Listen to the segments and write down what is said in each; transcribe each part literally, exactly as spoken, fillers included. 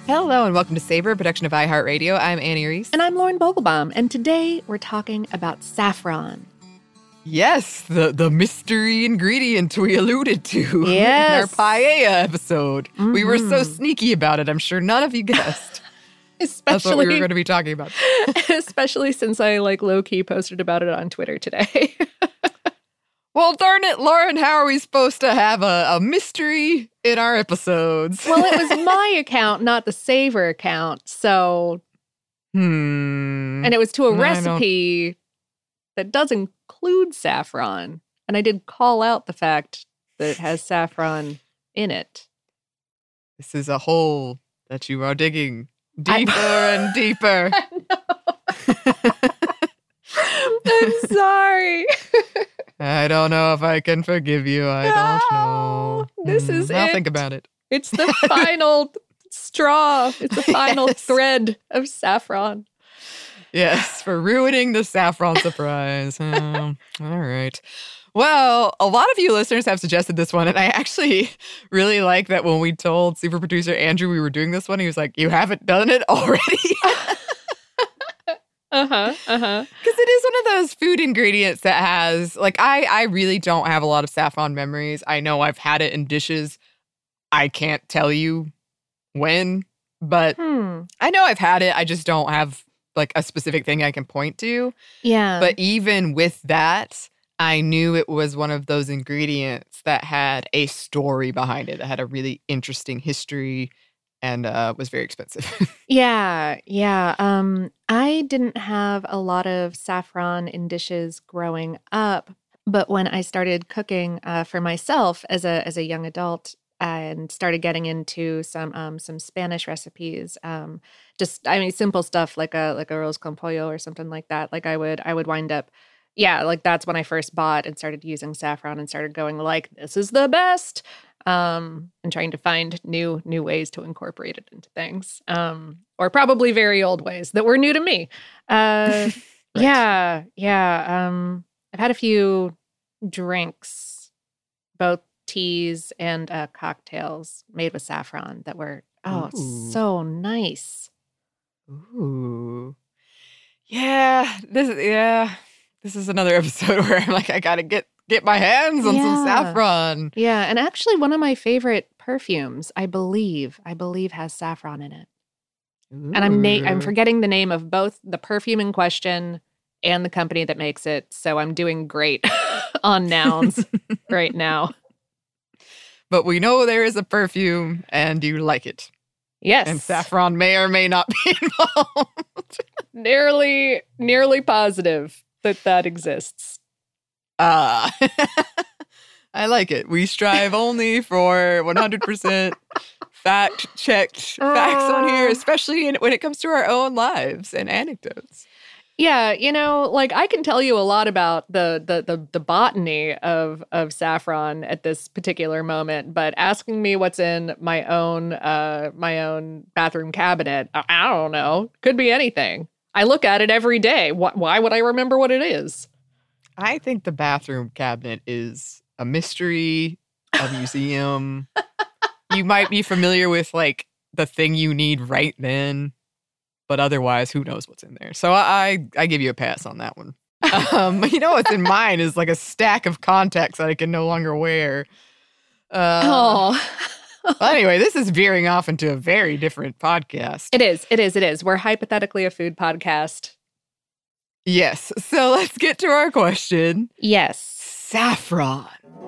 Hello and welcome to Savor, a production of iHeartRadio. I'm Annie Reese. And I'm Lauren Vogelbaum. And today we're talking about saffron. Yes, the, the mystery ingredient we alluded to yes. in our paella episode. Mm-hmm. We were so sneaky about it. I'm sure none of you guessed. Especially, That's what we were going to be talking about. Especially since I, like, low-key posted about it on Twitter today. Well, darn it, Lauren, how are we supposed to have a, a mystery in our episodes? Well, it was my account, not the Savor account, so... Hmm. And it was to a recipe that does include saffron. And I did call out the fact that it has saffron in it. This is a hole that you are digging deeper and deeper. I'm sorry. I don't know if I can forgive you. I no, don't know. This mm, is I'll it. think about it. It's the final straw. It's the final yes. thread of saffron. Yes, for ruining the saffron surprise. Oh, all right. Well, a lot of you listeners have suggested this one, and I actually really like that when we told super producer Andrew we were doing this one, he was like, you haven't done it already? Uh-huh, uh-huh. Because it is one of those food ingredients that has, like, I, I really don't have a lot of saffron memories. I know I've had it in dishes. I can't tell you when, but Hmm. I know I've had it. I just don't have, like, a specific thing I can point to. Yeah. But even with that, I knew it was one of those ingredients that had a story behind it, that had a really interesting history and uh, was very expensive. yeah, yeah. Um, I didn't have a lot of saffron in dishes growing up, but when I started cooking uh, for myself as a as a young adult and started getting into some um, some Spanish recipes, um, just I mean simple stuff like a like a arroz con pollo or something like that. Like I would I would wind up. Yeah, like that's when I first bought and started using saffron and started going like, this is the best, um, and trying to find new new ways to incorporate it into things, um, or probably very old ways that were new to me. Uh, right. Yeah, yeah. Um, I've had a few drinks, both teas and uh, cocktails made with saffron that were, oh, Ooh. so nice. Ooh. Yeah, this is, yeah. This is another episode where I'm like, I gotta get get my hands on Yeah. some saffron. Yeah, and actually one of my favorite perfumes, I believe, I believe has saffron in it. Ooh. And I'm na- I'm forgetting the name of both the perfume in question and the company that makes it, so I'm doing great on nouns right now. But we know there is a perfume and you like it. Yes. And saffron may or may not be involved. nearly nearly positive that that exists. Ah, I like it. We strive only for one hundred percent fact-checked facts on here, especially in, when it comes to our own lives and anecdotes. Yeah, you know, like I can tell you a lot about the the the, the botany of of saffron at this particular moment, but asking me what's in my own uh my own bathroom cabinet, I, I don't know. Could be anything. I look at it every day. Why, why would I remember what it is? I think the bathroom cabinet is a mystery, a museum. You might be familiar with, like, the thing you need right then, but otherwise, who knows what's in there. So I I give you a pass on that one. Um, you know what's in mine is, like, a stack of contacts that I can no longer wear. Uh, Oh. Well, anyway, this is veering off into a very different podcast. It is. It is. It is. We're hypothetically a food podcast. Yes. So let's get to our question. Yes. Saffron.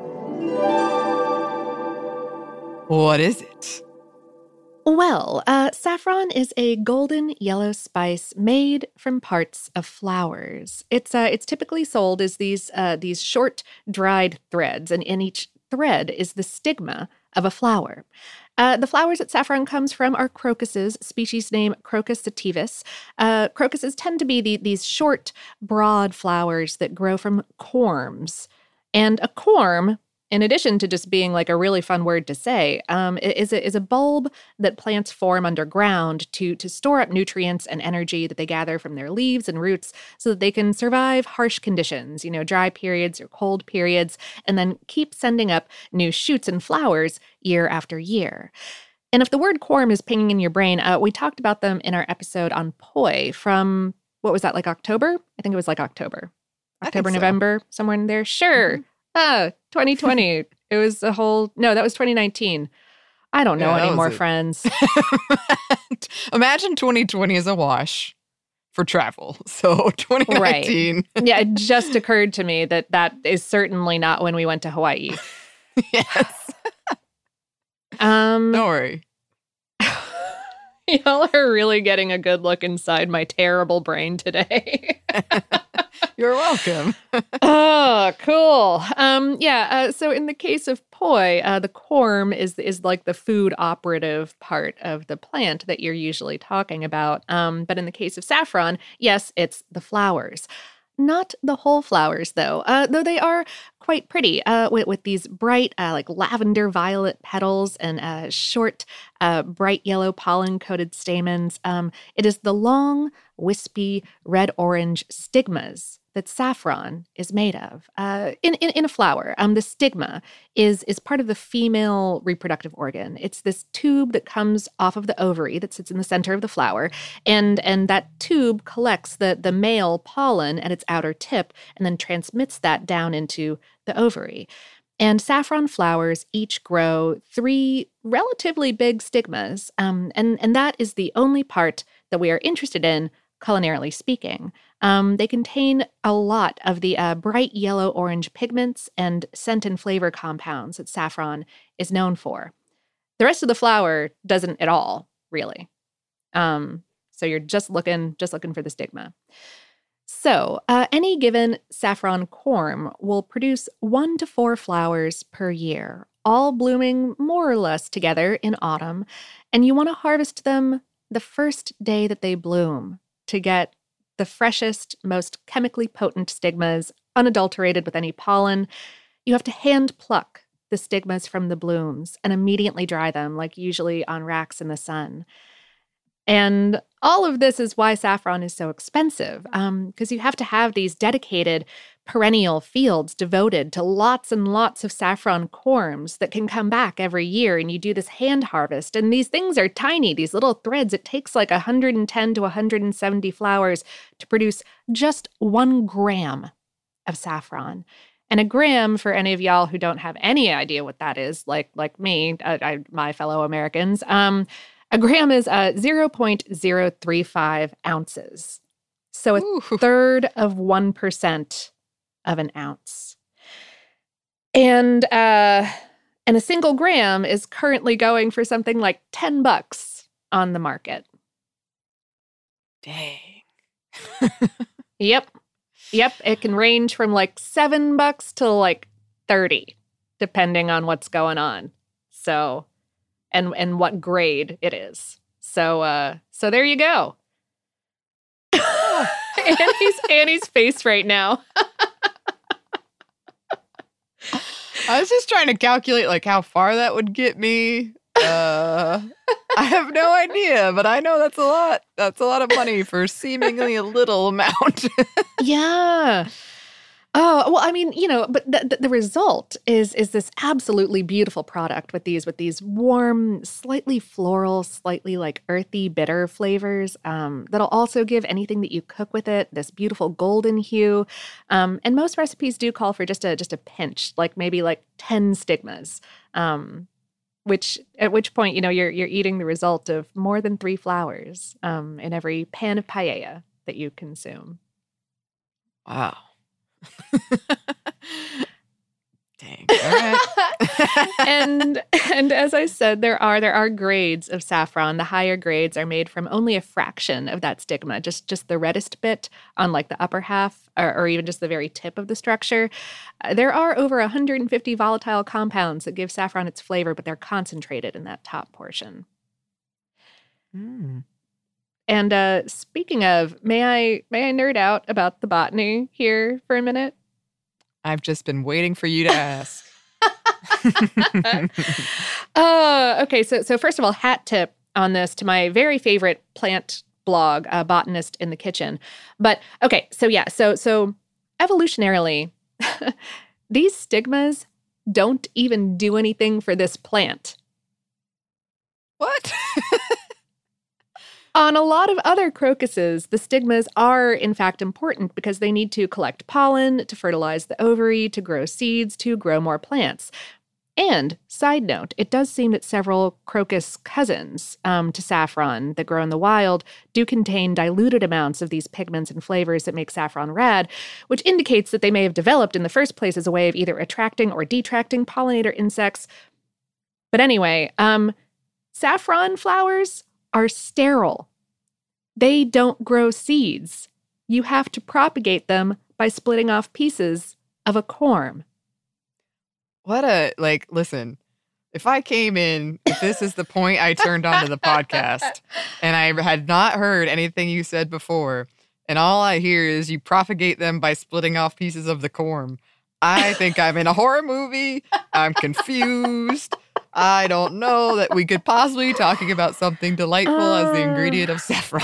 What is it? Well, uh, saffron is a golden yellow spice made from parts of flowers. It's uh, it's typically sold as these uh, these short dried threads, and in each thread is the stigma of a flower. Uh, the flowers that saffron comes from are crocuses, species name Crocus sativus. Uh, crocuses tend to be the, these short, broad flowers that grow from corms. And a corm, in addition to just being like a really fun word to say, um, is, a, is a bulb that plants form underground to, to store up nutrients and energy that they gather from their leaves and roots so that they can survive harsh conditions, you know, dry periods or cold periods, and then keep sending up new shoots and flowers year after year. And if the word corm is pinging in your brain, uh, we talked about them in our episode on poi from, what was that, like October? I think it was like October. October, so. November, somewhere in there. Sure. Mm-hmm. Ah, twenty twenty. It was a whole, no, that was twenty nineteen. I don't know yeah, anymore, friends. Imagine twenty twenty is a wash for travel. So twenty nineteen. Right. Yeah, it just occurred to me that that is certainly not when we went to Hawaii. Yes. um, Don't worry. Y'all are really getting a good look inside my terrible brain today. You're welcome. Oh, cool. Um, yeah. Uh, so in the case of poi, uh, the corm is is like the food operative part of the plant that you're usually talking about. Um, but in the case of saffron, yes, it's the flowers. Not the whole flowers, though, uh, though they are quite pretty uh, with, with these bright, uh, like lavender violet petals and uh, short, uh, bright yellow pollen-coated stamens. Um, it is the long, wispy, red-orange stigmas that saffron is made of. Uh, in, in in a flower, um, the stigma is is part of the female reproductive organ. It's this tube that comes off of the ovary that sits in the center of the flower, and and that tube collects the the male pollen at its outer tip and then transmits that down into the ovary. And saffron flowers each grow three relatively big stigmas, um, and and that is the only part that we are interested in, culinarily speaking. Um, they contain a lot of the uh, bright yellow-orange pigments and scent and flavor compounds that saffron is known for. The rest of the flower doesn't at all, really. Um, so you're just looking, just looking for the stigma. So uh, any given saffron corm will produce one to four flowers per year, all blooming more or less together in autumn, and you want to harvest them the first day that they bloom to get the freshest, most chemically potent stigmas, unadulterated with any pollen. You have to hand pluck the stigmas from the blooms and immediately dry them, like usually on racks in the sun. And all of this is why saffron is so expensive, because um, you have to have these dedicated perennial fields devoted to lots and lots of saffron corms that can come back every year, and you do this hand harvest. And these things are tiny, these little threads. It takes like one hundred ten to one hundred seventy flowers to produce just one gram of saffron. And a gram, for any of y'all who don't have any idea what that is, like like me, I, I, my fellow Americans, um, a gram is uh, zero point zero three five ounces. So a Ooh. third of one percent of an ounce. And uh, and a single gram is currently going for something like ten bucks on the market. Dang. Yep. Yep. It can range from like seven bucks to like thirty, depending on what's going on. So, and and what grade it is. So uh, so there you go. Annie's Annie's face right now. I was just trying to calculate like how far that would get me. Uh, I have no idea, but I know that's a lot. That's a lot of money for seemingly a little amount. Yeah. Oh, well, I mean, you know, but the, the result is is this absolutely beautiful product with these with these warm, slightly floral, slightly like earthy, bitter flavors um, that'll also give anything that you cook with it this beautiful golden hue. Um, and most recipes do call for just a just a pinch, like maybe like ten stigmas, um, which at which point, you know, you're you're eating the result of more than three flowers um, in every pan of paella that you consume. Wow. Dang. All right. and and as I said, there are there are grades of saffron. The higher grades are made from only a fraction of that stigma, just just the reddest bit on like the upper half, or, or even just the very tip of the structure. Uh, there are over one hundred fifty volatile compounds that give saffron its flavor, but they're concentrated in that top portion. Mm. And uh, speaking of, may I may I nerd out about the botany here for a minute? I've just been waiting for you to ask. uh, okay, so so first of all, hat tip on this to my very favorite plant blog, uh, Botanist in the Kitchen. But okay, so yeah, so so evolutionarily, these stigmas don't even do anything for this plant. What? On a lot of other crocuses, the stigmas are, in fact, important because they need to collect pollen, to fertilize the ovary, to grow seeds, to grow more plants. And, side note, it does seem that several crocus cousins um, to saffron that grow in the wild do contain diluted amounts of these pigments and flavors that make saffron red, which indicates that they may have developed in the first place as a way of either attracting or detracting pollinator insects. But anyway, um, saffron flowers are sterile. They don't grow seeds. You have to propagate them by splitting off pieces of a corm. What a, like, listen, if I came in, if this is the point I turned onto the podcast, and I had not heard anything you said before, and all I hear is you propagate them by splitting off pieces of the corm, I think I'm in a horror movie. I'm confused. I don't know that we could possibly be talking about something delightful uh, as the ingredient of saffron.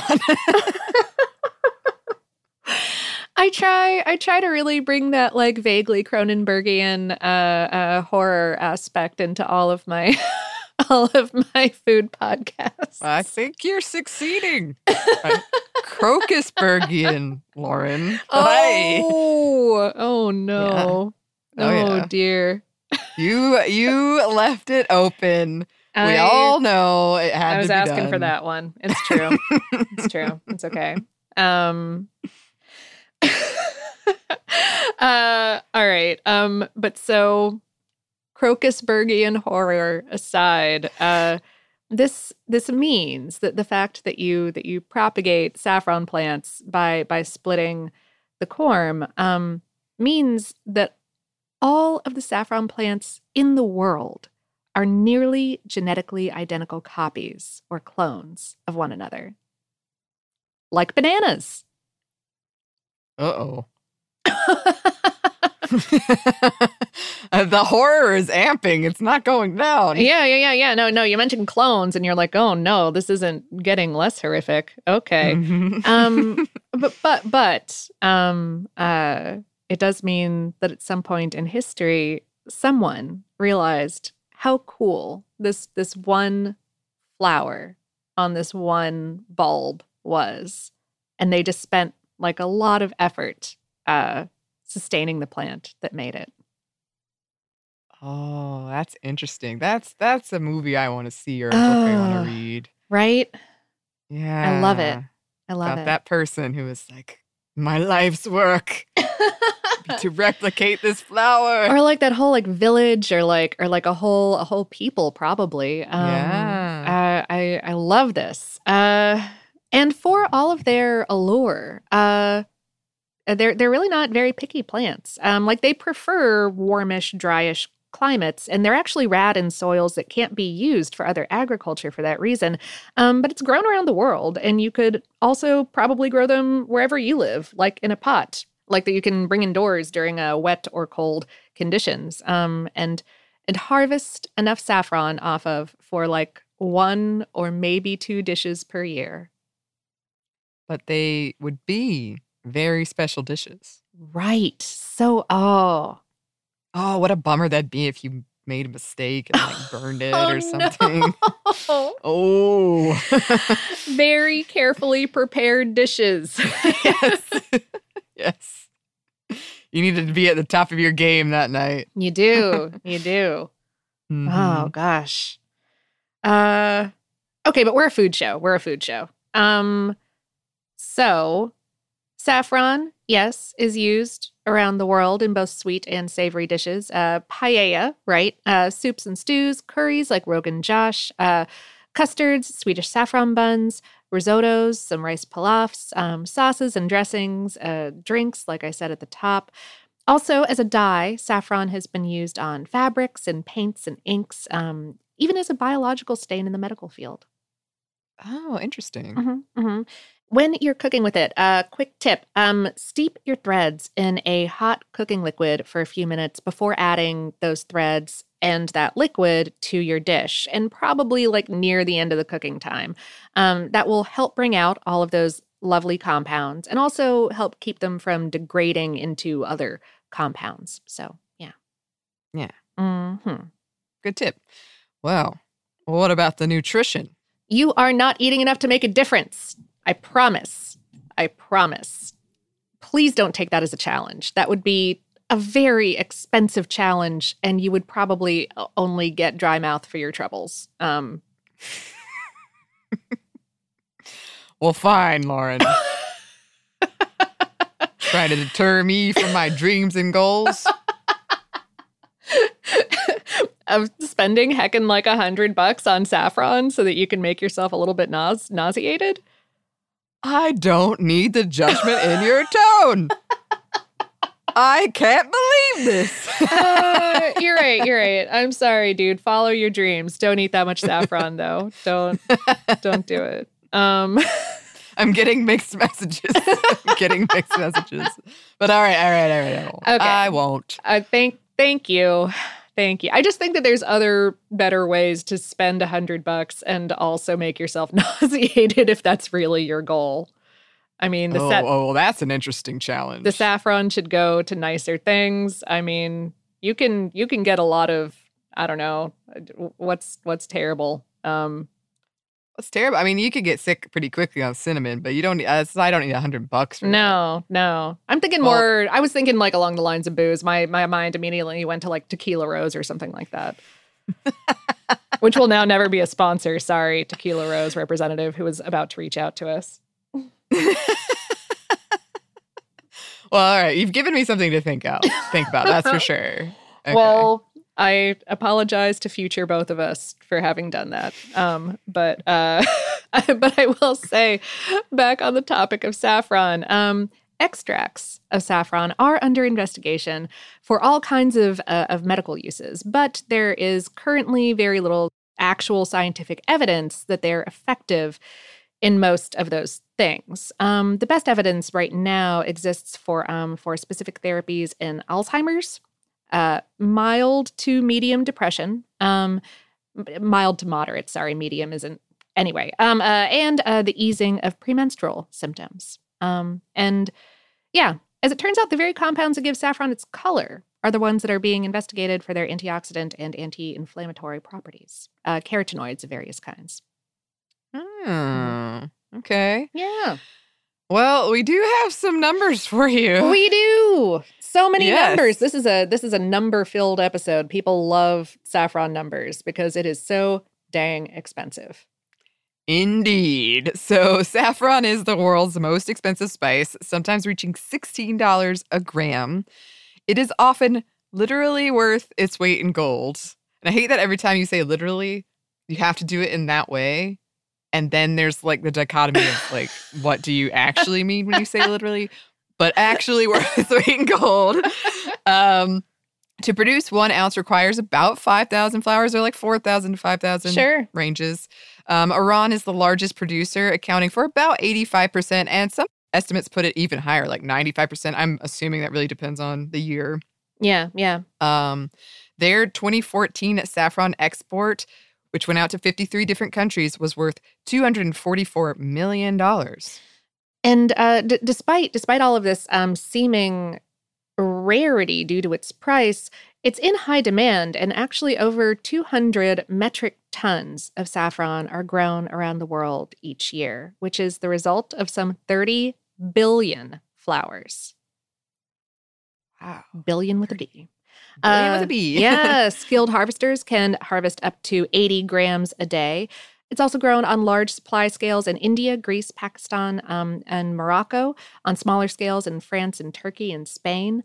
I try I try to really bring that like vaguely Cronenbergian uh, uh, horror aspect into all of my all of my food podcasts. I think you're succeeding. uh, Crocusbergian, Lauren. Oh, hey. oh no. Yeah. Oh, oh yeah. dear. You you left it open. I, we all know it had I was to be asking done. for that one. It's true. It's true. It's okay. Um uh all right. Um but so Crocusbergian horror aside, uh this this means that the fact that you that you propagate saffron plants by by splitting the corm um means that all of the saffron plants in the world are nearly genetically identical copies or clones of one another. Like bananas. Uh-oh. uh, the horror is amping. It's not going down. Yeah, yeah, yeah, yeah. No, no, you mentioned clones and you're like, oh no, this isn't getting less horrific. Okay. um, but, but, but, um, uh, it does mean that at some point in history, someone realized how cool this this one flower on this one bulb was. And they just spent like a lot of effort uh, sustaining the plant that made it. Oh, that's interesting. That's that's a movie I want to see or a book I want to read. Right? Yeah. I love it. I love About it. that person who was like, my life's work. To replicate this flower, or like that whole like village, or like or like a whole a whole people probably. Um, yeah, uh, I I love this. Uh, and for all of their allure, uh, they're they're really not very picky plants. Um, like they prefer warmish, dryish climates, and they're actually rad in soils that can't be used for other agriculture for that reason. Um, but it's grown around the world, and you could also probably grow them wherever you live, like in a pot. Like that you can bring indoors during uh, wet or cold conditions, um, and and harvest enough saffron off of for like one or maybe two dishes per year. But they would be very special dishes. Right. So, oh. Oh, what a bummer that'd be if you made a mistake and like burned it oh, or something. No. Oh. Very carefully prepared dishes. Yes. Yes. You needed to be at the top of your game that night. You do. You do. Mm-hmm. Oh, gosh. Uh, okay, but we're a food show. We're a food show. Um, so, saffron, yes, is used around the world in both sweet and savory dishes. Uh, paella, right? Uh, soups and stews, curries like Rogan Josh, uh, custards, Swedish saffron buns, risottos, some rice pilafs, um, sauces and dressings, uh, drinks, like I said at the top. Also, as a dye, saffron has been used on fabrics and paints and inks, um, even as a biological stain in the medical field. Oh, interesting. Mm-hmm, mm-hmm. When you're cooking with it, a uh, quick tip, um, steep your threads in a hot cooking liquid for a few minutes before adding those threads and that liquid to your dish, and probably like near the end of the cooking time. Um, that will help bring out all of those lovely compounds and also help keep them from degrading into other compounds. So, yeah. Yeah. Mm-hmm. Good tip. Well, Well, what about the nutrition? You are not eating enough to make a difference. I promise. I promise. Please don't take that as a challenge. That would be a very expensive challenge, and you would probably only get dry mouth for your troubles. Um, well, fine, Lauren. Trying to deter me from my dreams and goals. Of spending heckin' like a hundred bucks on saffron so that you can make yourself a little bit nause- nauseated? I don't need the judgment in your tone. I can't believe this. uh, you're right. You're right. I'm sorry, dude. Follow your dreams. Don't eat that much saffron, though. Don't don't do it. Um, I'm getting mixed messages. I'm getting mixed messages. But all right, all right, all right. I won't. Okay. I won't. I thank thank you. Thank you. I just think that there's other better ways to spend a hundred bucks and also make yourself nauseated if that's really your goal. I mean, the oh, sa- oh, well, that's an interesting challenge. The saffron should go to nicer things. I mean, you can you can get a lot of, I don't know, what's what's terrible. Um, It's terrible. I mean, you could get sick pretty quickly on cinnamon, but you don't. Uh, I don't need a hundred bucks for no, that. No. I'm thinking well, more. I was thinking like along the lines of booze. My my mind immediately went to like Tequila Rose or something like that, which will now never be a sponsor. Sorry, Tequila Rose representative who was about to reach out to us. Well, all right. You've given me something to think out. Think about. That's for sure. Okay. Well. I apologize to future both of us for having done that. Um, but uh, but I will say, back on the topic of saffron, um, extracts of saffron are under investigation for all kinds of uh, of medical uses. But there is currently very little actual scientific evidence that they're effective in most of those things. Um, the best evidence right now exists for um, for specific therapies in Alzheimer's. Uh, mild to medium depression, um, mild to moderate, sorry, medium isn't, anyway, um, uh, and uh, the easing of premenstrual symptoms. Um, and yeah, as it turns out, the very compounds that give saffron its color are the ones that are being investigated for their antioxidant and anti-inflammatory properties, uh, carotenoids of various kinds. Hmm. Okay. Yeah. Well, we do have some numbers for you. We do. So many yes. numbers. This is a this is a number-filled episode. People love saffron numbers because it is so dang expensive. Indeed. So saffron is the world's most expensive spice, sometimes reaching sixteen dollars a gram. It is often literally worth its weight in gold. And I hate that every time you say literally, you have to do it in that way. And then there's like the dichotomy of like, what do you actually mean when you say literally? But actually worth its weight in gold. Um, to produce one ounce requires about five thousand flowers, or like four thousand to five thousand sure. ranges. Um, Iran is the largest producer, accounting for about eighty-five percent. And some estimates put it even higher, like ninety-five percent. I'm assuming that really depends on the year. Yeah, yeah. Um, their twenty fourteen saffron export, which went out to fifty-three different countries, was worth two hundred forty-four million dollars. And uh, d- despite despite all of this um, seeming rarity due to its price, it's in high demand, and actually over two hundred metric tons of saffron are grown around the world each year, which is the result of some thirty billion flowers. Wow. Billion with a B. Billion uh, with a B. Yeah, skilled harvesters can harvest up to eighty grams a day. It's also grown on large supply scales in India, Greece, Pakistan, um, and Morocco, on smaller scales in France and Turkey and Spain.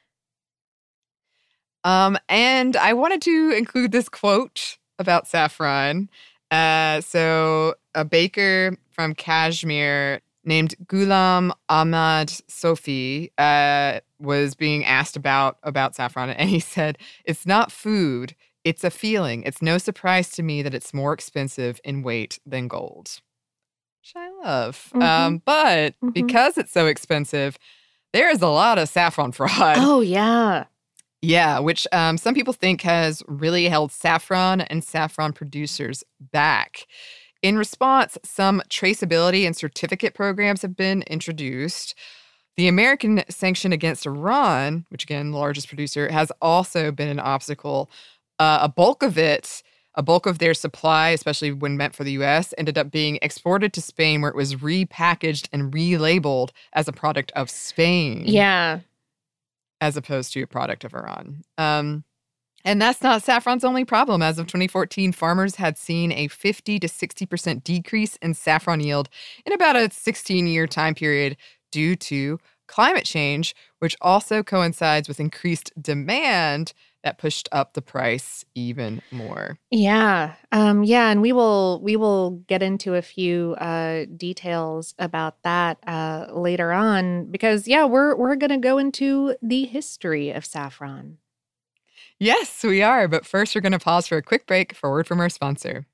Um, and I wanted to include this quote about saffron. Uh, so a baker from Kashmir named Ghulam Ahmad Sofi uh, was being asked about, about saffron, and he said, "It's not food. It's a feeling. It's no surprise to me that it's more expensive in weight than gold." Which I love. Mm-hmm. Um, but mm-hmm. because it's so expensive, there is a lot of saffron fraud. Oh, yeah. Yeah, which um, some people think has really held saffron and saffron producers back. In response, some traceability and certificate programs have been introduced. The American sanction against Iran, which again, the largest producer, has also been an obstacle. Uh, a bulk of it A bulk of their supply, especially when meant for the U S, ended up being exported to Spain, where it was repackaged and relabeled as a product of Spain. Yeah. As opposed to a product of Iran. Um, and that's not saffron's only problem. As of twenty fourteen, farmers had seen a fifty to sixty percent decrease in saffron yield in about a sixteen-year time period due to climate change, which also coincides with increased demand that pushed up the price even more. Yeah. Um, yeah, and we will we will get into a few uh, details about that uh, later on because yeah, we're we're going to go into the history of saffron. Yes, we are. But first, we're going to pause for a quick break for a word from our sponsor.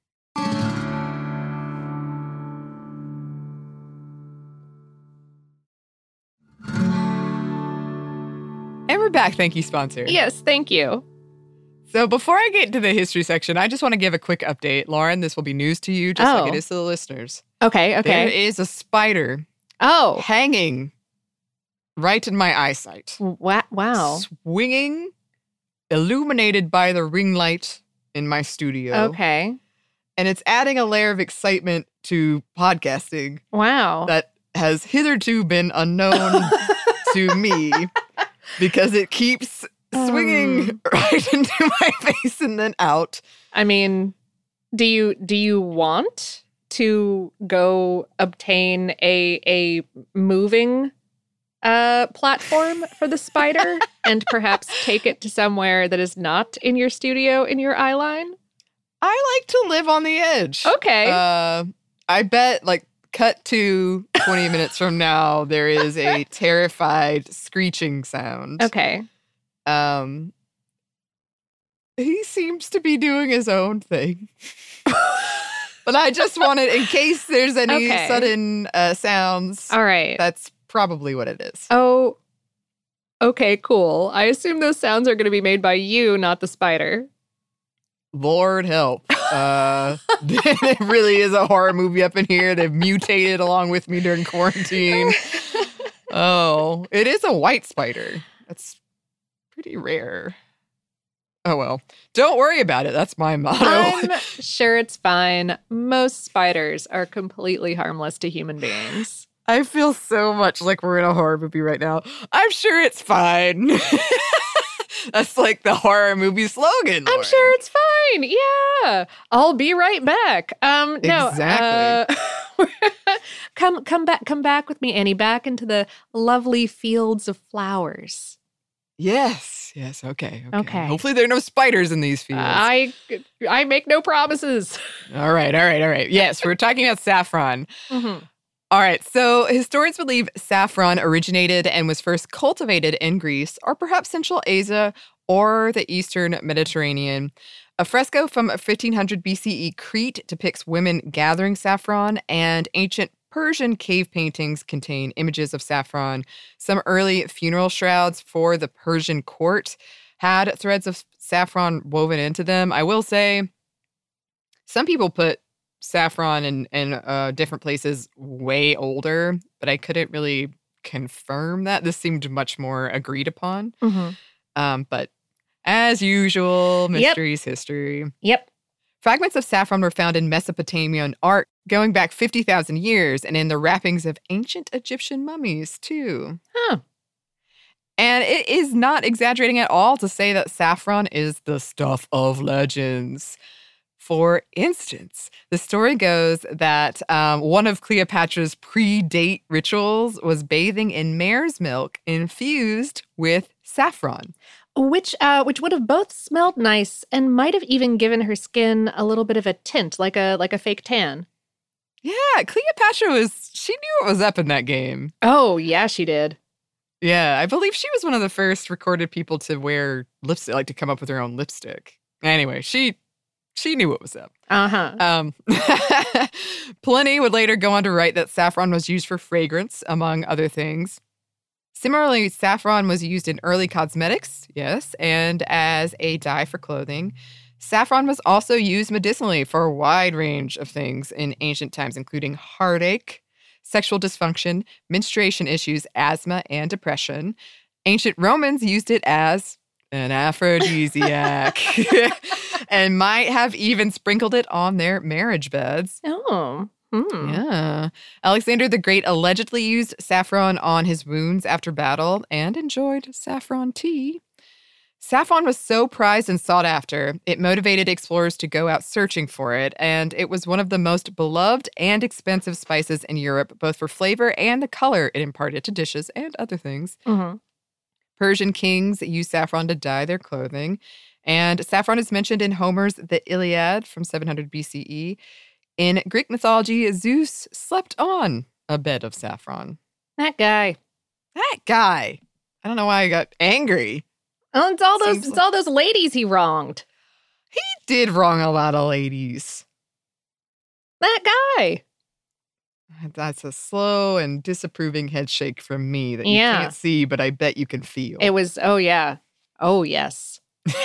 And we're back. Thank you, sponsor. Yes, thank you. So before I get into the history section, I just want to give a quick update. Lauren, this will be news to you, just oh. like it is to the listeners. Okay, okay. There is a spider oh. hanging right in my eyesight. Wow. wow. Swinging, illuminated by the ring light in my studio. Okay. And it's adding a layer of excitement to podcasting. Wow. That has hitherto been unknown to me because it keeps swinging um, right into my face and then out. I mean, do you do you want to go obtain a a moving uh, platform for the spider and perhaps take it to somewhere that is not in your studio in your eye line? I like to live on the edge. Okay. Uh, I bet, like, cut to twenty minutes from now, there is a terrified screeching sound. Okay. Um, he seems to be doing his own thing. But I just wanted, in case there's any okay. sudden uh, sounds. All right. That's probably what it is. Oh, okay, cool. I assume those sounds are going to be made by you, not the spider. Lord help. Uh, it really is a horror movie up in here. They've mutated along with me during quarantine. Oh, it is a white spider. That's pretty rare. Oh, well. Don't worry about it. That's my motto. I'm sure it's fine. Most spiders are completely harmless to human beings. I feel so much like we're in a horror movie right now. I'm sure it's fine. That's like the horror movie slogan, Lauren. I'm sure it's fine. Yeah. I'll be right back. Um, no, exactly. Uh, come, come back, come back with me, Annie, back into the lovely fields of flowers. Yes. Yes. Okay. Okay. Okay. Hopefully there are no spiders in these fields. Uh, I, I make no promises. All right. All right. All right. Yes. We're talking about saffron. Mm-hmm. All right, so historians believe saffron originated and was first cultivated in Greece or perhaps Central Asia or the Eastern Mediterranean. A fresco from fifteen hundred B C E Crete depicts women gathering saffron, and ancient Persian cave paintings contain images of saffron. Some early funeral shrouds for the Persian court had threads of saffron woven into them. I will say, some people put saffron in, in uh, different places way older, but I couldn't really confirm that. This seemed much more agreed upon. Mm-hmm. Um, but as usual, mysteries, yep. history. Yep. Fragments of saffron were found in Mesopotamian art going back fifty thousand years and in the wrappings of ancient Egyptian mummies, too. Huh. And it is not exaggerating at all to say that saffron is the stuff of legends. For instance, the story goes that um, one of Cleopatra's pre-date rituals was bathing in mare's milk infused with saffron. Which uh, which would have both smelled nice and might have even given her skin a little bit of a tint, like a like a fake tan. Yeah, Cleopatra was, she knew what was up in that game. Oh, yeah, she did. Yeah, I believe she was one of the first recorded people to wear lipstick, like to come up with her own lipstick. Anyway, she... She knew what was up. Uh-huh. Um, Pliny would later go on to write that saffron was used for fragrance, among other things. Similarly, saffron was used in early cosmetics, yes, and as a dye for clothing. Saffron was also used medicinally for a wide range of things in ancient times, including heartache, sexual dysfunction, menstruation issues, asthma, and depression. Ancient Romans used it as an aphrodisiac. and might have even sprinkled it on their marriage beds. Oh. Hmm. Yeah. Alexander the Great allegedly used saffron on his wounds after battle and enjoyed saffron tea. Saffron was so prized and sought after, it motivated explorers to go out searching for it, and it was one of the most beloved and expensive spices in Europe, both for flavor and the color it imparted to dishes and other things. Mm-hmm. Persian kings used saffron to dye their clothing, and saffron is mentioned in Homer's The Iliad from seven hundred B C E. In Greek mythology, Zeus slept on a bed of saffron. That guy. That guy. I don't know why I got angry. Oh, it's all those Seems it's like- all those ladies he wronged. He did wrong a lot of ladies. That guy. That's a slow and disapproving head shake from me that you Yeah. can't see, but I bet you can feel. It was, oh yeah. Oh yes.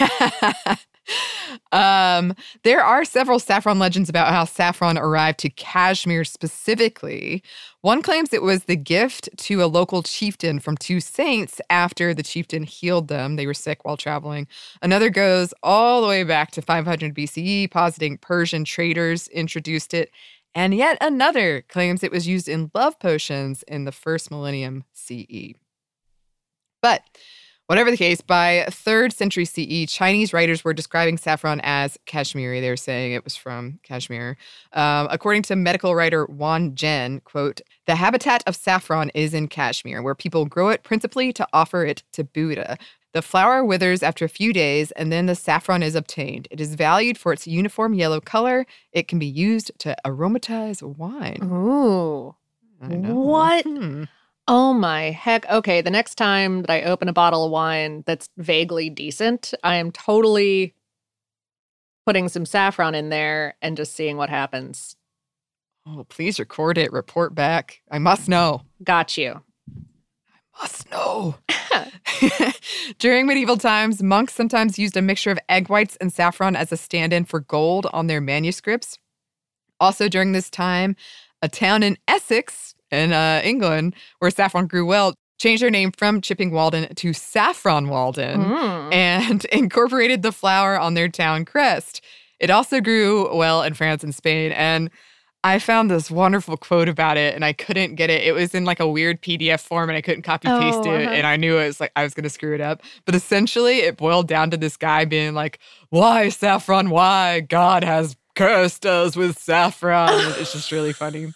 um, there are several saffron legends about how saffron arrived to Kashmir specifically. One claims it was the gift to a local chieftain from two saints after the chieftain healed them. They were sick while traveling. Another goes all the way back to five hundred B C E, positing Persian traders introduced it. And yet another claims it was used in love potions in the first millennium C E. But whatever the case, by third century C E, Chinese writers were describing saffron as Kashmiri. They were saying it was from Kashmir. Um, according to medical writer Wan Zhen, quote, "The habitat of saffron is in Kashmir, where people grow it principally to offer it to Buddha. The flower withers after a few days, and then the saffron is obtained. It is valued for its uniform yellow color. It can be used to aromatize wine." Ooh. I know. What? Hmm. Oh my heck. Okay, the next time that I open a bottle of wine that's vaguely decent, I am totally putting some saffron in there and just seeing what happens. Oh, please record it. Report back. I must know. Got you. Must know. During medieval times, monks sometimes used a mixture of egg whites and saffron as a stand-in for gold on their manuscripts. Also during this time, a town in Essex, in uh, England, where saffron grew well, changed their name from Chipping Walden to Saffron Walden Mm. and incorporated the flower on their town crest. It also grew well in France and Spain, and I found this wonderful quote about it, and I couldn't get it. It was in like a weird P D F form, and I couldn't copy paste Oh, it, uh-huh. and I knew it was like I was going to screw it up. But essentially, it boiled down to this guy being like, "Why saffron? Why God has cursed us with saffron?" It's just really funny.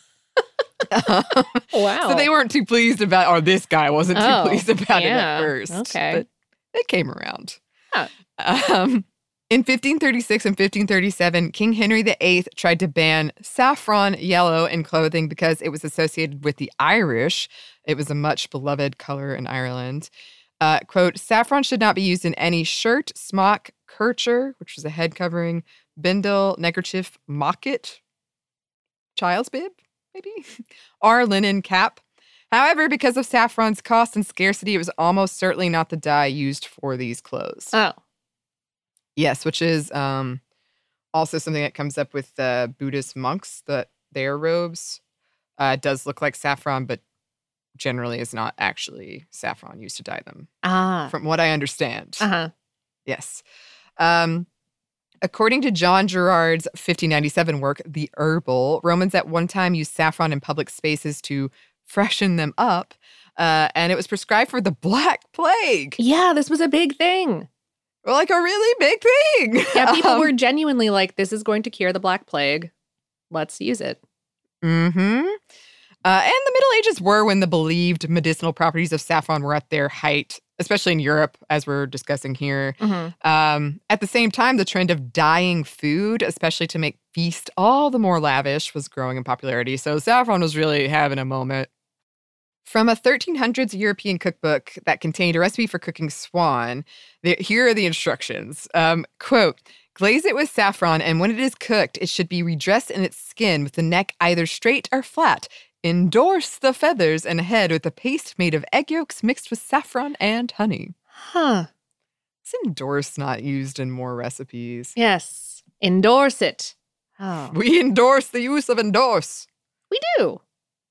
Wow. So they weren't too pleased about, or this guy wasn't too Oh, pleased about it yeah. at first. Okay. But it came around. Huh. Um, in fifteen thirty-six and fifteen thirty-seven, King Henry the Eighth tried to ban saffron yellow in clothing because it was associated with the Irish. It was a much beloved color in Ireland. Uh, quote, "Saffron should not be used in any shirt, smock, kercher," which was a head covering, bindle, neckerchief, mocket, child's bib, maybe, or linen cap. However, because of saffron's cost and scarcity, it was almost certainly not the dye used for these clothes. Oh. Yes, which is um, also something that comes up with uh, Buddhist monks, that their robes uh, does look like saffron, but generally is not actually saffron used to dye them, Ah. from what I understand. Uh-huh. Yes. Um, according to John Gerard's fifteen ninety-seven work, The Herbal, Romans at one time used saffron in public spaces to freshen them up, uh, and it was prescribed for the Black Plague. Yeah, this was a big thing. Like a really big thing. Yeah, people Um, were genuinely like, this is going to cure the Black Plague. Let's use it. Mm-hmm. Uh, and the Middle Ages were when the believed medicinal properties of saffron were at their height, especially in Europe, as we're discussing here. Mm-hmm. Um, at the same time, the trend of dyeing food, especially to make feast all the more lavish, was growing in popularity. So saffron was really having a moment. From a thirteen hundreds European cookbook that contained a recipe for cooking swan, the, here are the instructions. Um, quote, "Glaze it with saffron, and when it is cooked, it should be redressed in its skin with the neck either straight or flat. Endorse the feathers and head with a paste made of egg yolks mixed with saffron and honey." Huh. Is endorse not used in more recipes? Yes. Endorse it. Oh. We endorse the use of endorse. We do.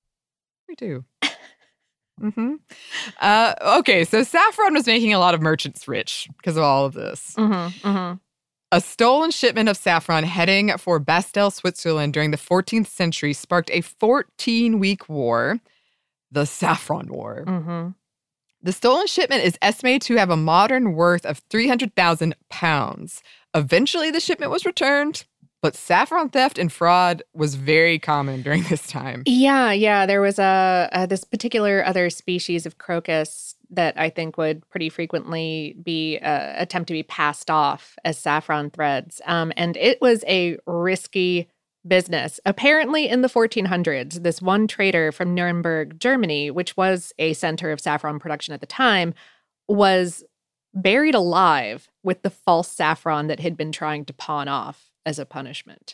We do. Mm-hmm. Uh, okay, so saffron was making a lot of merchants rich because of all of this. Mm-hmm. Mm-hmm. A stolen shipment of saffron heading for Bastell, Switzerland during the fourteenth century sparked a fourteen-week war, the Saffron War. Mm-hmm. The stolen shipment is estimated to have a modern worth of three hundred thousand pounds. Eventually, the shipment was returned, but saffron theft and fraud was very common during this time. Yeah, yeah. There was a, a this particular other species of crocus that I think would pretty frequently be uh, attempt to be passed off as saffron threads, um, and it was a risky business. Apparently, in the fourteen hundreds, this one trader from Nuremberg, Germany, which was a center of saffron production at the time, was buried alive with the false saffron that he'd been trying to pawn off as a punishment.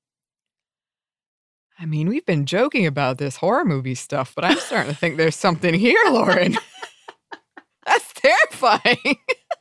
I mean, we've been joking about this horror movie stuff, but I'm starting to think there's something here, Lauren. That's terrifying.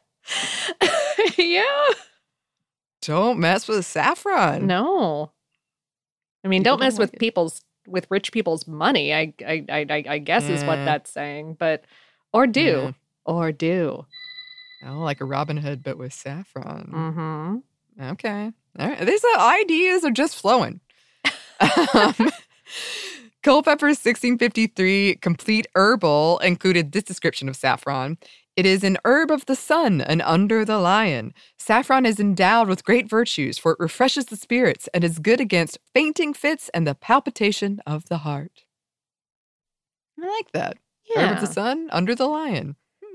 Yeah. Don't mess with saffron. No. I mean, People don't mess don't with like it. people's with rich people's money. I I I, I- I guess is what Yeah. that's saying, but or do Yeah. or do. Oh, like a Robin Hood, but with saffron. Mm-hmm. Okay. All right. These uh, ideas are just flowing. um, Culpeper's sixteen fifty-three Complete Herbal included this description of saffron. It is an herb of the sun and under the lion. Saffron is endowed with great virtues, for it refreshes the spirits and is good against fainting fits and the palpitation of the heart. I like that. Yeah. Herb of the sun, under the lion. Hmm.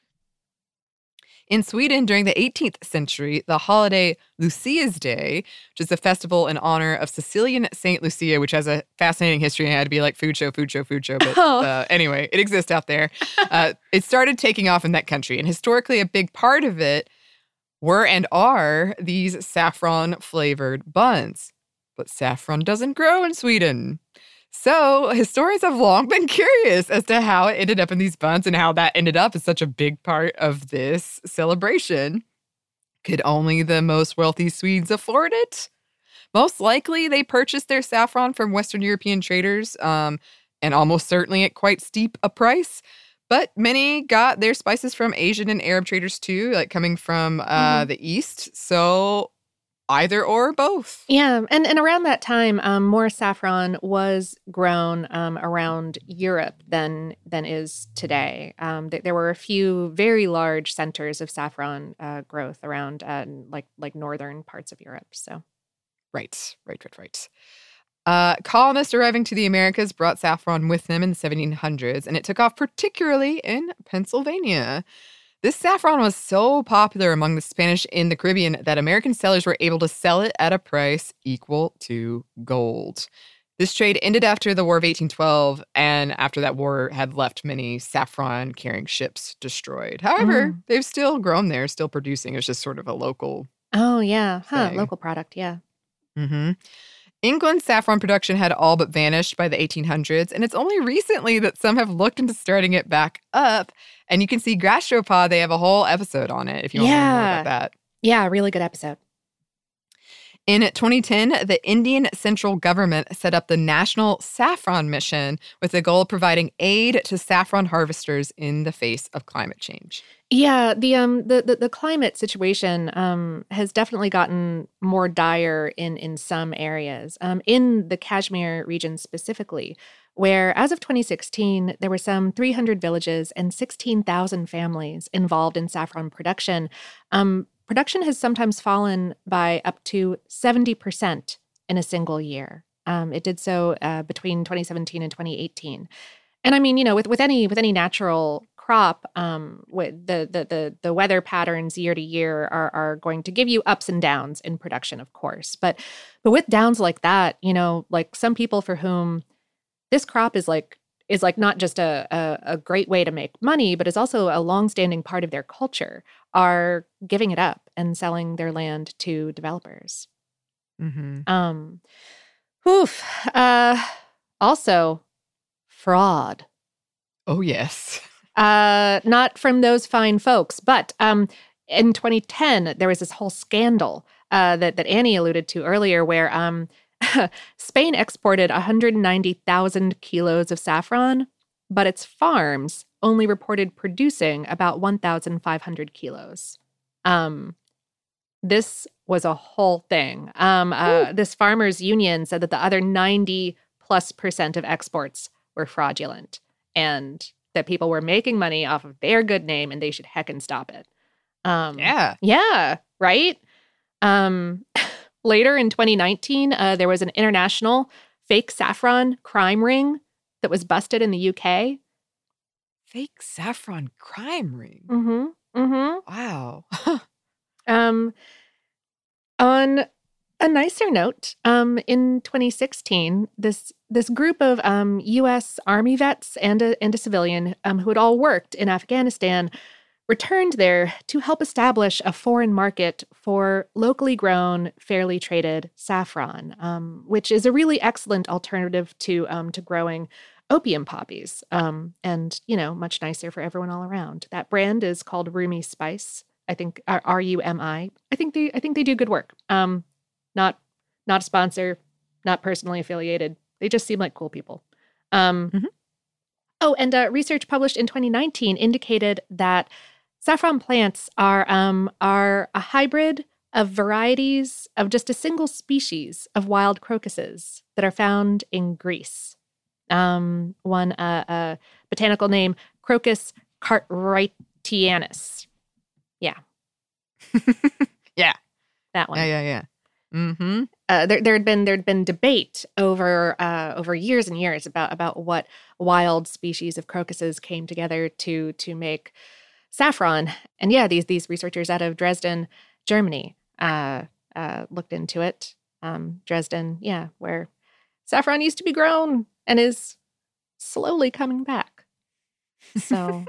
In Sweden, during the eighteenth century, the holiday Lucia's Day, which is a festival in honor of Sicilian Saint Lucia, which has a fascinating history and had to be like food show, food show, food show. But Oh. uh, anyway, it exists out there. Uh, it started taking off in that country. And historically, a big part of it were and are these saffron-flavored buns. But saffron doesn't grow in Sweden. So historians have long been curious as to how it ended up in these buns and how that ended up as such a big part of this celebration. Could only the most wealthy Swedes afford it? Most likely, they purchased their saffron from Western European traders, um, and almost certainly at quite steep a price. But many got their spices from Asian and Arab traders too, like coming from uh, Mhm. the East. So either or both. Yeah, and, and around that time, um, more saffron was grown um, around Europe than than is today. Um, th- there were a few very large centers of saffron uh, growth around uh, like like northern parts of Europe. So Right, right, right, right. Uh, colonists arriving to the Americas brought saffron with them in the seventeen hundreds, and it took off particularly in Pennsylvania. This saffron was so popular among the Spanish in the Caribbean that American sellers were able to sell it at a price equal to gold. This trade ended after the War of eighteen twelve, and after that war had left many saffron-carrying ships destroyed. However, Mm. they've still grown there, still producing. It's just sort of a local oh yeah, huh? Thing. Local product, yeah. Mm-hmm. England's saffron production had all but vanished by the eighteen hundreds, and it's only recently that some have looked into starting it back up. And you can see Gastropod, they have a whole episode on it if you want to learn more Yeah. about that. Yeah, really good episode. In twenty ten, the Indian central government set up the National Saffron Mission with the goal of providing aid to saffron harvesters in the face of climate change. Yeah, the um the the, the climate situation um has definitely gotten more dire in in some areas. Um, in the Kashmir region specifically, where as of twenty sixteen there were some three hundred villages and sixteen thousand families involved in saffron production. Um, production has sometimes fallen by up to seventy percent in a single year. Um, it did so uh, between twenty seventeen and twenty eighteen. And I mean, you know, with, with any with any natural crop, um, with the, the the the weather patterns year to year are are going to give you ups and downs in production, of course. But but with downs like that, you know, like some people for whom this crop is like is like not just a a, a great way to make money, but is also a longstanding part of their culture, are giving it up and selling their land to developers. Mm-hmm. Um, oof. Uh, also, fraud. Oh, yes. Uh, not from those fine folks, but um, in twenty ten there was this whole scandal uh, that that Annie alluded to earlier, where um, Spain exported one hundred ninety thousand kilos of saffron, but its farms only reported producing about one thousand five hundred kilos. Um, this was a whole thing. Um, uh, this farmers union said that the other ninety plus percent of exports were fraudulent and that people were making money off of their good name and they should heckin' stop it. Um, Yeah. Yeah, right? Um, later in twenty nineteen, uh, there was an international fake saffron crime ring that was busted in the U K. Fake saffron crime ring. Mm-hmm. Mm-hmm. Wow. Um, on a nicer note, um, in twenty sixteen, this this group of um, U S Army vets and a, and a civilian um, who had all worked in Afghanistan returned there to help establish a foreign market for locally grown, fairly traded saffron, um, which is a really excellent alternative to um, to growing opium poppies, um, and, you know, much nicer for everyone all around. That brand is called Rumi Spice. I think R U M I. I think they I think they do good work. Um, not not a sponsor, not personally affiliated. They just seem like cool people. Um, mm-hmm. Oh, and uh, research published in twenty nineteen indicated that saffron plants are um, are a hybrid of varieties of just a single species of wild crocuses that are found in Greece. Um, one uh, uh, botanical name, Crocus cartwrightianus. Yeah. Yeah. That one. Yeah, yeah, yeah. Mm-hmm. Uh, there, there had been there'd been debate over uh, over years and years about about what wild species of crocuses came together to to make saffron. And yeah, these these researchers out of Dresden, Germany, uh, uh, looked into it. Um, Dresden, yeah, where saffron used to be grown and is slowly coming back. So,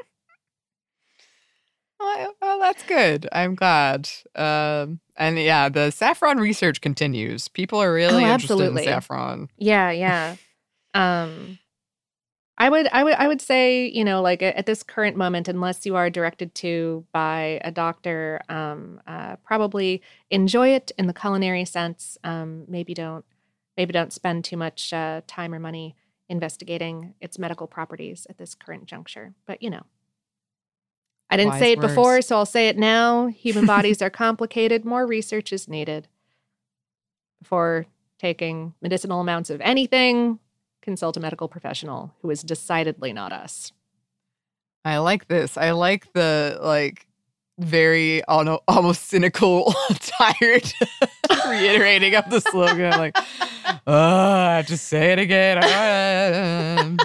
well, well, that's good. I'm glad. Um, and yeah, the saffron research continues. People are really oh, interested absolutely. in saffron. Yeah, yeah. um, I would, I would, I would say, you know, like at this current moment, unless you are directed to by a doctor, um, uh, probably enjoy it in the culinary sense. Um, maybe don't, maybe don't spend too much uh, time or money investigating its medical properties at this current juncture. But you know, I didn't Wise say it words. before, so I'll say it now. Human bodies are complicated. More research is needed before taking medicinal amounts of anything. Consult a medical professional who is decidedly not us. I like this. I like the like very oh no, almost cynical, tired reiterating of the slogan. I'm like, oh, I have to say it again.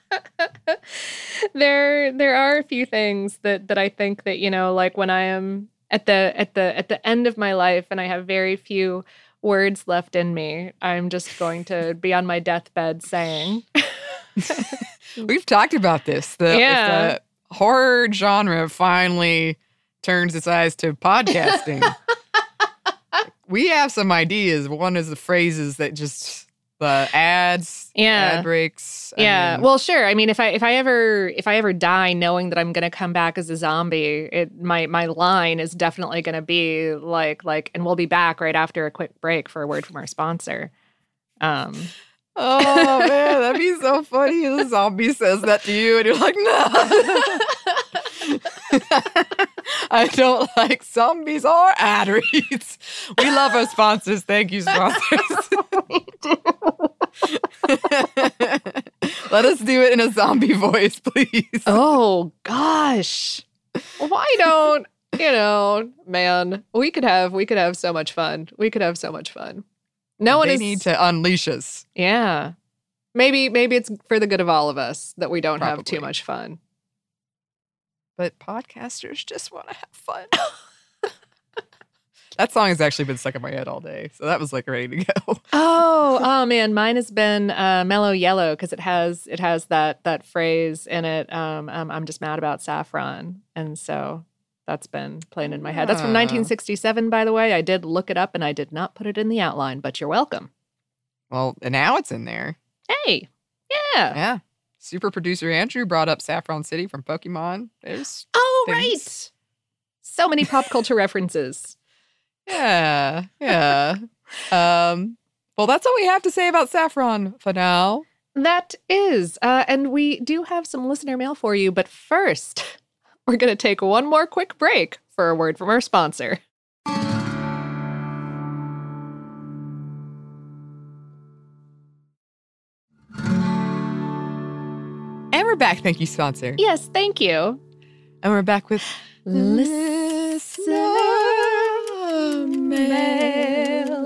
there, there are a few things that that I think that, you know, like when I am at the at the at the end of my life and I have very few words left in me, I'm just going to be on my deathbed saying. We've talked about this. The, Yeah. if the horror genre finally turns its eyes to podcasting. We have some ideas. One is the phrases that just the ads, Yeah. ad breaks. I Yeah. mean, Well, sure. I mean, if I if I ever if I ever die knowing that I'm going to come back as a zombie, it my my line is definitely going to be like like and we'll be back right after a quick break for a word from our sponsor. Um oh man, that'd be so funny. The zombie says that to you and you're like, no. I don't like zombies or ad reads. We love our sponsors. Thank you, sponsors. Let us do it in a zombie voice, please. Oh gosh. Why don't, you know, man, we could have we could have so much fun. We could have so much fun. No one they is need to unleash us. Yeah. Maybe maybe it's for the good of all of us that we don't have Probably. too much fun. But podcasters just want to have fun. That song has actually been stuck in my head all day. So that was like ready to go. Oh, oh man, mine has been uh, Mellow Yellow because it has it has that that phrase in it. Um, um, I'm just mad about saffron, and so that's been playing in my head. That's from Ah. nineteen sixty-seven, by the way. I did look it up, and I did not put it in the outline, but you're welcome. Well, and now it's in there. Hey, yeah. Yeah. Super producer Andrew brought up Saffron City from Pokemon. There's Oh, things. right. So many pop culture references. Yeah, yeah. um, well, that's all we have to say about saffron for now. That is. Uh, and we do have some listener mail for you. But first, we're going to take one more quick break for a word from our sponsor. we're back. Thank you, sponsor. Yes, thank you. And we're back with Listener mail.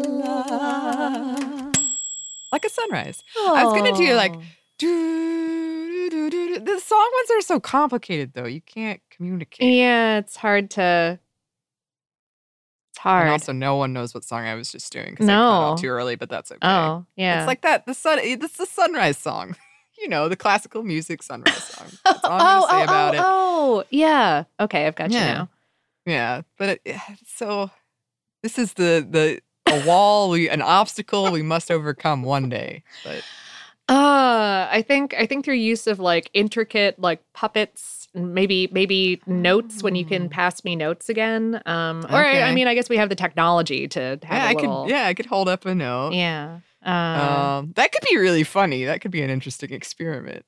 Like a sunrise. I was going to do like, do, do, do, do. The song ones are so complicated, though. You can't communicate. Yeah, it's hard to. It's hard. And also, no one knows what song I was just doing because No. I cut off too early, but that's okay. Oh, yeah. It's like that. The sun. It's the sunrise song. You know, the classical music sunrise song. That's all I'm oh, going to say oh, about oh, it. Oh, yeah. Okay, I've got Yeah. you now. Yeah, but it, yeah, so this is the the a wall, we an obstacle we must overcome one day. But Uh, I think I think through use of like intricate like puppets, maybe maybe notes when you can pass me notes again. Um, or I, I Okay. mean, I guess we have the technology to have yeah, a I little. could yeah, I could hold up a note. Yeah. Uh, Um, that could be really funny. That could be an interesting experiment.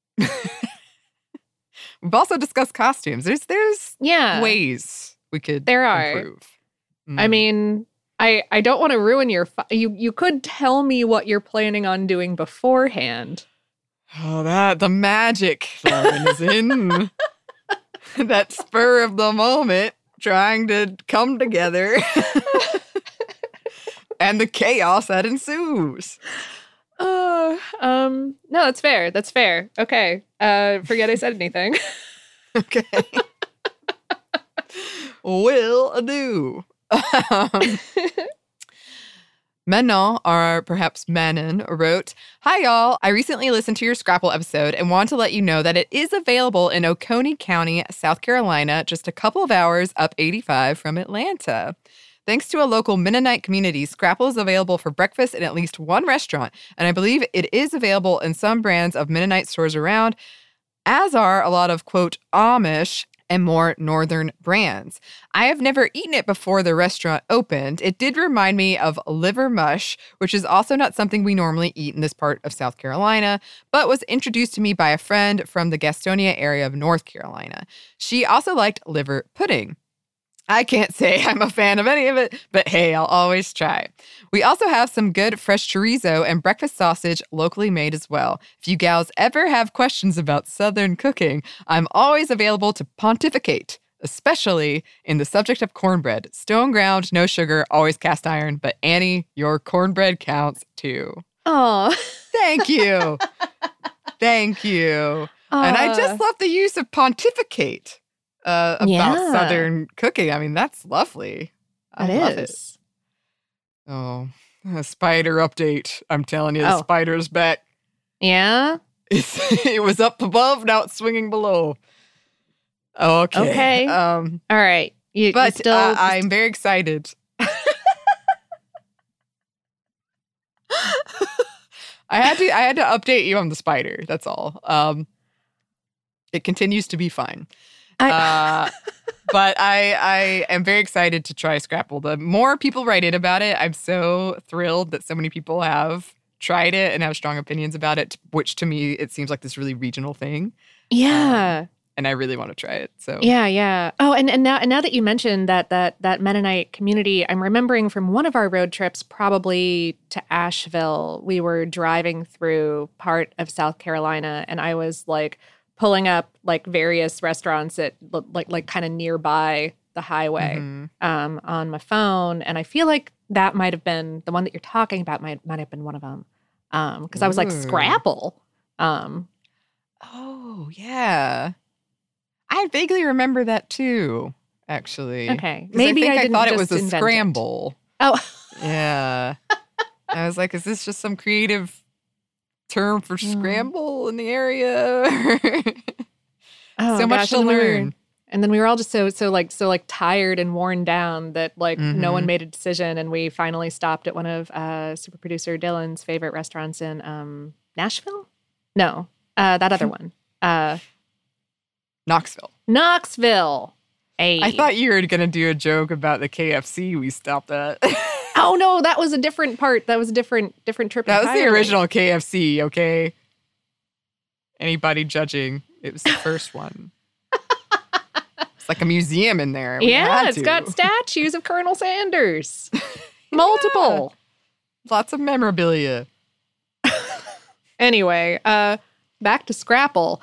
We've also discussed costumes. There's there's yeah. ways we could There are. improve. I Mm. mean, I I don't want to ruin your. Fi- you you could tell me what you're planning on doing beforehand. Oh, that the magic Lauren, is in that spur of the moment, trying to come together, and the chaos that ensues. Uh, um, no, that's fair. That's fair. Okay. Uh, forget I said anything. Okay, will do. Um, Menon, or perhaps Manon, wrote, "Hi, y'all. I recently listened to your Scrapple episode and want to let you know that it is available in Oconee County, South Carolina, just a couple of hours up eighty-five from Atlanta. Thanks to a local Mennonite community, Scrapple is available for breakfast in at least one restaurant, and I believe it is available in some brands of Mennonite stores around, as are a lot of, quote, Amish and more northern brands. I have never eaten it before the restaurant opened. It did remind me of liver mush, which is also not something we normally eat in this part of South Carolina, but was introduced to me by a friend from the Gastonia area of North Carolina. She also liked liver pudding. I can't say I'm a fan of any of it, but hey, I'll always try. We also have some good fresh chorizo and breakfast sausage locally made as well. If you gals ever have questions about Southern cooking, I'm always available to pontificate, especially in the subject of cornbread. Stone ground, no sugar, always cast iron, but Annie, your cornbread counts too." Oh, Thank you. Thank you. And I just love the use of pontificate. Uh, about Yeah. Southern cooking. I mean, that's lovely. I it love it. is. Oh, a spider update. I'm telling you, the Oh. spider's back. Yeah. It's, it was up above, now it's swinging below. Okay. Okay. Um, All right. You, you but still. uh, I'm very excited. I had to I had to update you on the spider. That's all. Um, it continues to be fine. I, Uh, but I I am very excited to try Scrapple. The more people write in about it, I'm so thrilled that so many people have tried it and have strong opinions about it, which to me, it seems like this really regional thing. yeah. And I really want to try it. So Yeah, yeah. Oh, and, and now and now that you mentioned that that that Mennonite community, I'm remembering from one of our road trips, probably to Asheville, we were driving through part of South Carolina, and I was like pulling up like various restaurants at like like kind of nearby the highway Mhm. um, on my phone, and I feel like that might have been the one that you're talking about. Might might have been one of them because I was like Ooh. Scrapple. Um, Oh, yeah. I vaguely remember that too, actually. okay, 'Cause maybe I, think I, I, didn't thought it just was a invent it. scramble. Oh. Yeah. I was like, is this just some creative term for Mm. scramble in the area? Oh, so much gosh, to and then we were- learn. and then we were all just so so like so like tired and worn down that like no one Mhm. made a decision, and we finally stopped at one of uh, super producer Dylan's favorite restaurants in um, Nashville. No, uh, that other one, uh, Knoxville. Knoxville. Hey. I thought you were going to do a joke about the K F C we stopped at. Oh no, that was a different part. That was a different different trip. That was the entirely. original K F C, okay? Anybody judging? It was the first one. It's like a museum in there. We Yeah, had it's to. got statues of Colonel Sanders, multiple. Lots of memorabilia. Anyway, uh, back to Scrapple.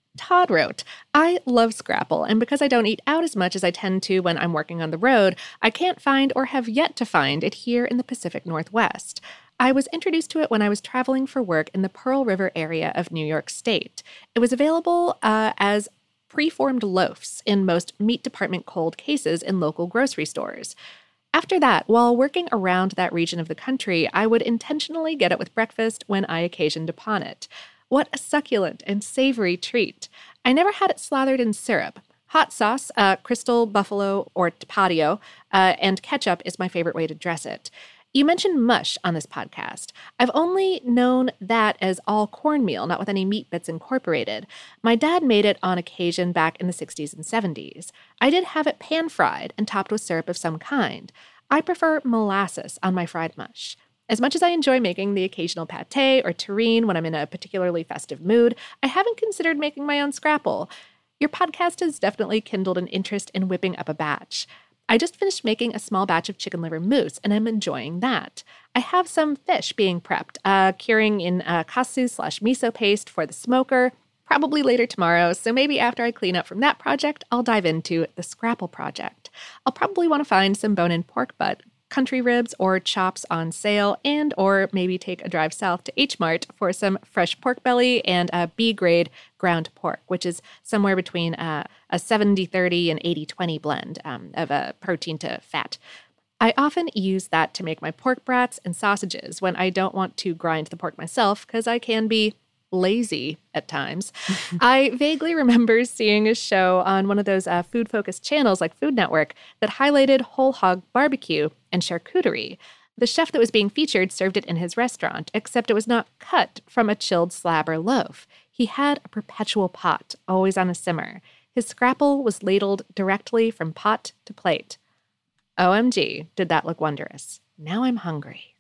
Todd wrote, I love Scrapple, and because I don't eat out as much as I tend to when I'm working on the road, I can't find or have yet to find it here in the Pacific Northwest. I was introduced to it when I was traveling for work in the Pearl River area of New York State. It was available uh, as preformed loaves in most meat department cold cases in local grocery stores. After that, while working around that region of the country, I would intentionally get it with breakfast when I occasioned upon it. What a succulent and savory treat. I never had it slathered in syrup. Hot sauce, uh, Crystal, Buffalo, or Tapatio, uh, and ketchup is my favorite way to dress it. You mentioned mush on this podcast. I've only known that as all cornmeal, not with any meat bits incorporated. My dad made it on occasion back in the sixties and seventies. I did have it pan-fried and topped with syrup of some kind. I prefer molasses on my fried mush. As much as I enjoy making the occasional pâté or terrine when I'm in a particularly festive mood, I haven't considered making my own scrapple. Your podcast has definitely kindled an interest in whipping up a batch. I just finished making a small batch of chicken liver mousse, and I'm enjoying that. I have some fish being prepped, uh, curing in uh, kasu slash miso paste for the smoker, probably later tomorrow, so maybe after I clean up from that project, I'll dive into the Scrapple project. I'll probably want to find some bone-in pork butt, country ribs, or chops on sale, and or maybe take a drive south to H Mart for some fresh pork belly and a B-grade ground pork, which is somewhere between uh, a seventy thirty and eighty twenty blend um, of a protein to fat. I often use that to make my pork brats and sausages when I don't want to grind the pork myself, because I can be lazy at times. I vaguely remember seeing a show on one of those uh, food-focused channels like Food Network that highlighted whole hog barbecue and charcuterie. The chef that was being featured served it in his restaurant, except it was not cut from a chilled slab or loaf. He had a perpetual pot, always on a simmer. His scrapple was ladled directly from pot to plate. O M G, did that look wondrous. Now I'm hungry.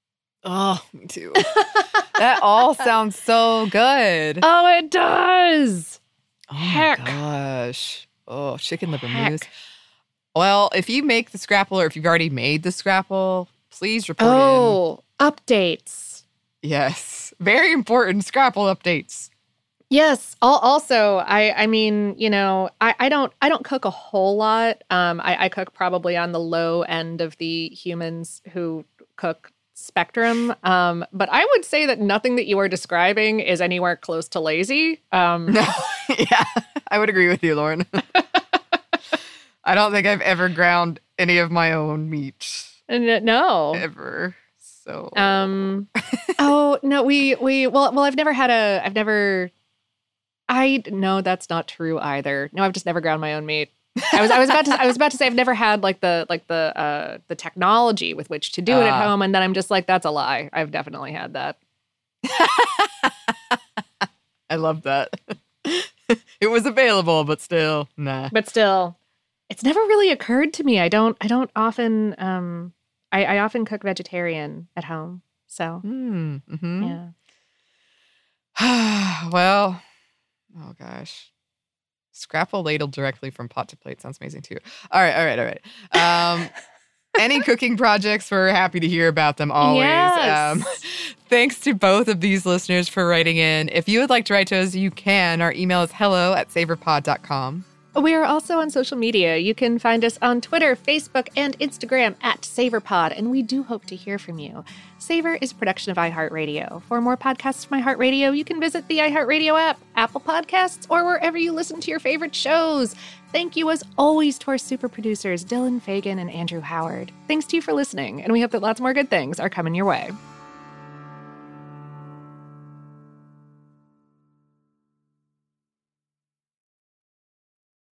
Oh, me too. That all sounds so good. Oh, it does. Oh Heck. my gosh. Oh, chicken liver Heck. mousse. Well, if you make the scrapple or if you've already made the scrapple, please report Oh, updates. in. Yes. Very important scrapple updates. Yes. Al- Also, I I mean, you know, I, I don't I don't cook a whole lot. Um, I, I cook probably on the low end of the humans who cook spectrum. Um, but I would say that nothing that you are describing is anywhere close to lazy. Um, No. Yeah. I would agree with you, Lauren. I don't think I've ever ground any of my own meat. n- no. Ever. So Um. Oh no. We we well well. I've never had a. I've never. I no. That's not true either. No, I've just never ground my own meat. I was I was about to I was about to say I've never had like the like the uh the technology with which to do it at Ah. home, and then I'm just like, that's a lie. I've definitely had that. I love that. It was available, but still, nah. But still, it's never really occurred to me. I don't I don't often um I, I often cook vegetarian at home. So Mm, hmm yeah. Well, oh gosh. Scrapple ladled directly from pot to plate sounds amazing too. All right, all right, all right. Um, any cooking projects, we're happy to hear about them always. Yes. Um, thanks to both of these listeners for writing in. If you would like to write to us, you can. Our email is hello at savorpod dot com. We are also on social media. You can find us on Twitter, Facebook, and Instagram at SavorPod, and we do hope to hear from you. Savor is a production of iHeartRadio. For more podcasts from iHeartRadio, you can visit the iHeartRadio app, Apple Podcasts, or wherever you listen to your favorite shows. Thank you, as always, to our super producers, Dylan Fagan and Andrew Howard. Thanks to you for listening, and we hope that lots more good things are coming your way.